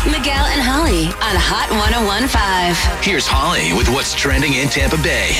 Miguel and Holly on Hot 101.5. Here's Holly with what's trending in Tampa Bay.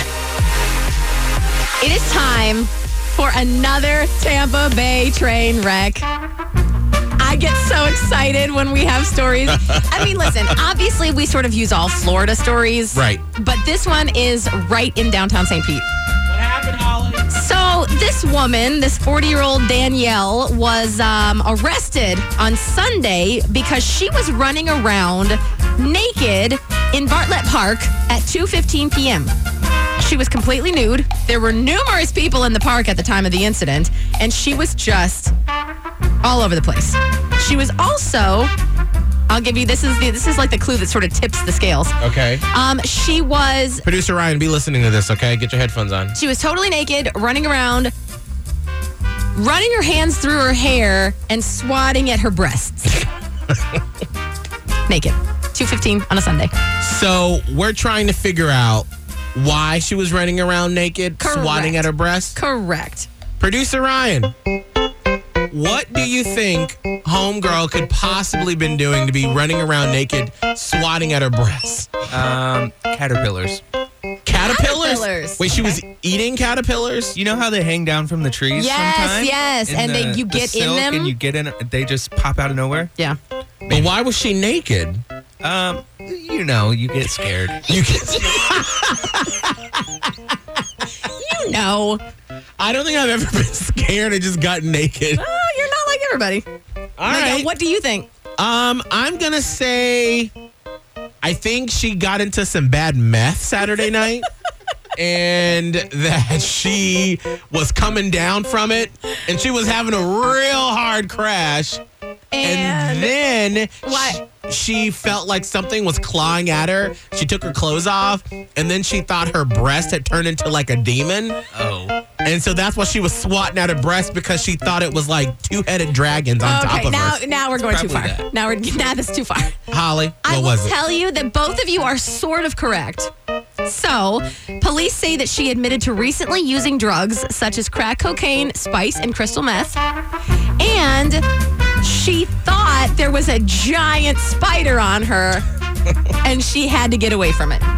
It is time for another Tampa Bay train wreck. I get so excited when we have stories. I mean, listen, obviously we sort of use all Florida stories. Right. But this one is right in downtown St. Pete. What happened, Holly? So this woman, this 40-year-old Danielle, was arrested on Sunday because she was running around naked in Bartlett Park at 2:15 p.m. She was completely nude. There were numerous people in the park at the time of the incident, and she was just all over the place. She was also, I'll give you, this is like the clue that sort of tips the scales. Okay. She was Producer Ryan, be listening to this, okay? Get your headphones on. She was totally naked, running around, running her hands through her hair and swatting at her breasts. Naked. 2:15 on a Sunday. So we're trying to figure out why she was running around naked, Correct. swatting at her breasts. Correct. Producer Ryan, what do you think homegirl could possibly been doing to be running around naked, swatting at her breasts? Caterpillars. Caterpillars. Wait, she was eating caterpillars? You know how they hang down from the trees sometimes? Yes. And you the get in silk them. And you get in, they just pop out of nowhere? Yeah. But why was she naked? You get scared. You can. You know. I don't think I've ever been scared and just got naked. Oh, you're not like everybody. All Miguel, right. what do you think? I'm gonna say I think she got into some bad meth Saturday night. And that she was coming down from it, and she was having a real hard crash. And then What? she felt like something was clawing at her. She took her clothes off, and then she thought her breast had turned into like a demon. Oh. And so that's why she was swatting at her breast, because she thought it was like two-headed dragons on top of her. Now we're going too far. Probably that. Now that's too far. Holly, I what will was it? tell you that both of you are sort of correct. So, police say that she admitted to recently using drugs such as crack cocaine, spice, and crystal meth. And she thought there was a giant spider on her, and she had to get away from it.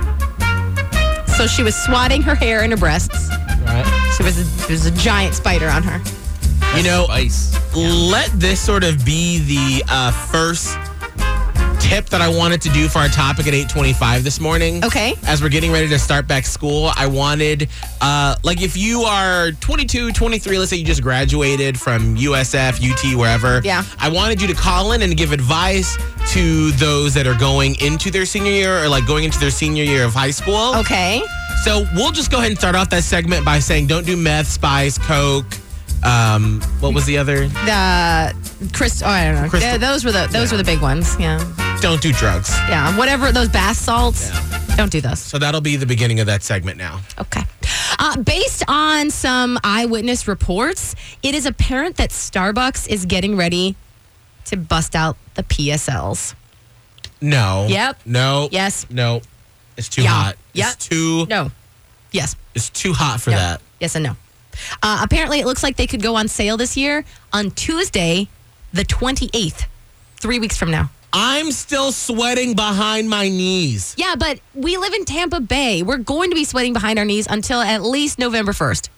So she was swatting her hair and her breasts. Right. So there was a giant spider on her. You know, Spice. let this sort of be the first tip that I wanted to do for our topic at 8:25 this morning. Okay. As we're getting ready to start back school, I wanted, if you are 22, 23, let's say you just graduated from USF, UT, wherever. Yeah. I wanted you to call in and give advice to those that are going into their senior year, or like going into their senior year of high school. Okay. So we'll just go ahead and start off that segment by saying don't do meth, spice, coke. What was the other? I don't know. Crystal. Yeah, those were the big ones. Yeah. Don't do drugs. Yeah. Whatever, those bath salts. Yeah. Don't do those. So that'll be the beginning of that segment now. Okay. Based on some eyewitness reports, it is apparent that Starbucks is getting ready to bust out the PSLs. No. Yep. No. Yes. No. It's too Yeah. hot. Yep. It's too. No. Yes. It's too hot for No. that. Yes and no. Apparently, it looks like they could go on sale this year on Tuesday, the 28th, 3 weeks from now. I'm still sweating behind my knees. Yeah, but we live in Tampa Bay. We're going to be sweating behind our knees until at least November 1st.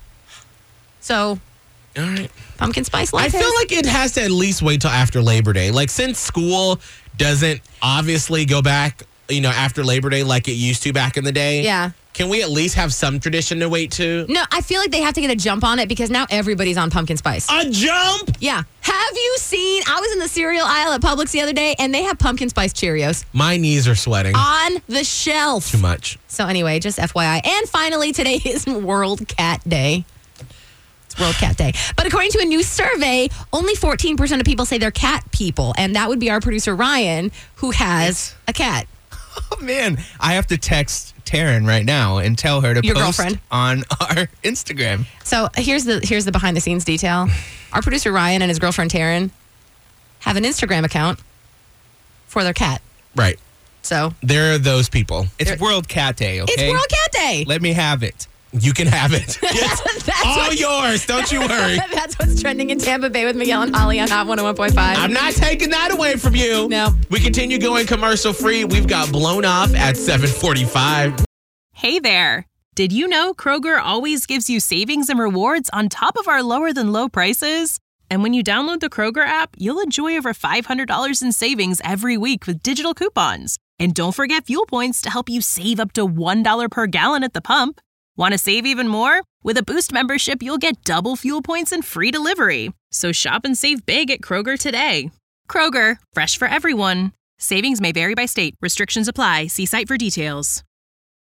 So, All right. pumpkin spice I latte. feel like it has to at least wait till after Labor Day. Like, since school doesn't obviously go back, after Labor Day like it used to back in the day. Yeah. Can we at least have some tradition to wait to? No, I feel like they have to get a jump on it because now everybody's on pumpkin spice. A jump? Yeah. Have you seen? I was in the cereal aisle at Publix the other day, and they have pumpkin spice Cheerios My knees are sweating. on the shelf. Too much. So anyway, just FYI. And finally, today is World Cat Day. It's World Cat Day. But according to a new survey, only 14% of people say they're cat people. And that would be our producer, Ryan, who has a cat. Oh, man. I have to text Taryn right now and tell her to Your post girlfriend. on our Instagram. So here's the behind the scenes detail. Our producer, Ryan, and his girlfriend, Taryn, have an Instagram account for their cat. Right. So There are those people. It's World Cat Day, okay? it's World Cat Day. Let me have it. You can have it. It's all yours. Don't you worry. That's what's trending in Tampa Bay with Miguel and Holly on Hot 101.5. I'm not taking that away from you. No. We continue going commercial free. We've got Blown Off at 7:45. Hey there. Did you know Kroger always gives you savings and rewards on top of our lower than low prices? And when you download the Kroger app, you'll enjoy over $500 in savings every week with digital coupons. And don't forget fuel points to help you save up to $1 per gallon at the pump. Want to save even more? With a Boost membership, you'll get double fuel points and free delivery. So shop and save big at Kroger today. Kroger, fresh for everyone. Savings may vary by state. Restrictions apply. See site for details.